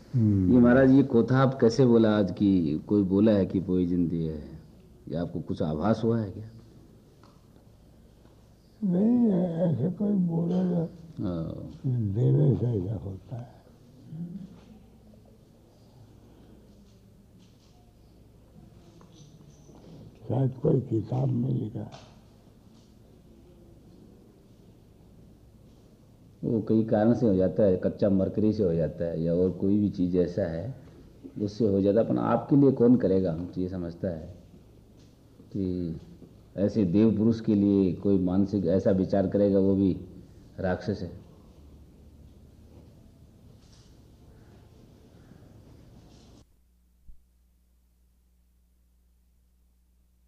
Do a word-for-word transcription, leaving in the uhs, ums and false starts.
ये महाराज ये कोथा आप कैसे बोला आज की? कोई बोला है कि पॉइजन दिया है या आपको कुछ आभास हुआ है क्या? नहीं, ऐसे कोई बोलेगा हाँ। देने से ऐसा होता है। शायद कोई किताब में लिखा है। वो कई कारण से हो जाता है, कच्चा मरकरी से हो जाता है या और कोई भी चीज़ ऐसा है उससे हो जाता है। पर आपके लिए कौन करेगा? हम तो ये समझता है कि ऐसे देव पुरुष के लिए कोई मानसिक ऐसा विचार करेगा, वो भी राक्षस है।